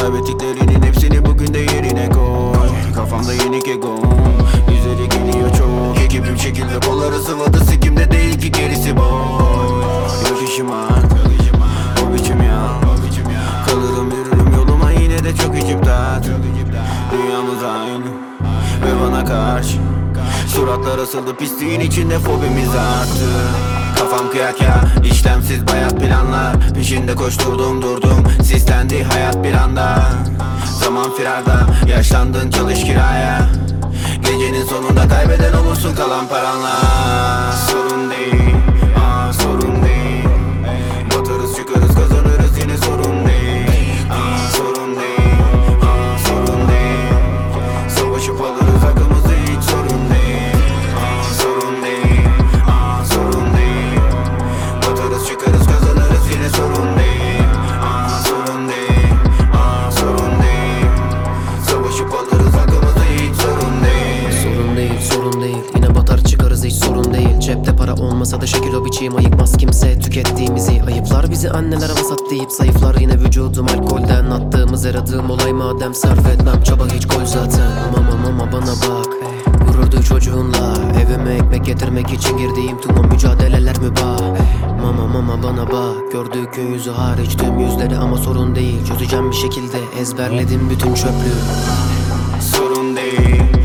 Kaybettiklerinin hepsini bugün de yerine koy. Kafamda yenik egom, yüzleri geliyor çok. Ekibim şekilde kolları sıvadı, sikimde değil ki gerisi boy. Yok işim var, o biçim ya. Kalırım yürürüm yoluma, yine de çok içip dert. Dünyamız aynı ve bana karşı suratlar asıldı, pisliğin içinde fobimiz arttı. Kafam kıyak ya, işlemsiz bayat planlar. Peşinde koşturdum durdum, sislendi hayat bir anda. Zaman firarda, yaşlandın çalış kiraya. Gecenin sonunda kaybeden olursun kalan paranla. Sorun değil, sorun değil. Batarız çıkarız kazanırız yine sorun değil. Sorun değil, sorun değil. Savaşıp alırız hakkımızı hiç sorun değil. Sorun değil, sorun değil. Batarız çıkarız kazanırız yine sorun değil. Sorun değil, sorun değil. Savaşıp alırız hakkımızı hiç sorun değil. Sorun değil, sorun değil. Yine batar çıkarız hiç sorun değil. Cepte para olmasa da şekil o biçim ayıkmaz kimse tükettiğimizi. Ayıplar bizi anneler vasat deyip zayıflar yine vücudum alkolden. Attığımız her adım olay madem sarf etmem çaba hiç gol zaten. Mama bana bak, gururdu çocuğunla. Evime ekmek getirmek için girdiğim tüm o mücadeleler mübah. Mama bana bak, gördüğün yüzü hariç tüm yüzleri ama sorun değil. Çözeceğim bir şekilde ezberledim bütün çöplüğü. Sorun değil,